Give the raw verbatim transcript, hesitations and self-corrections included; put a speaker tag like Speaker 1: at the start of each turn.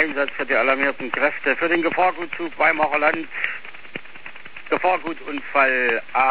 Speaker 1: Einsatz für die alarmierten Kräfte für den Gefahrgutzug Weimarer Land. Gefahrgutunfall A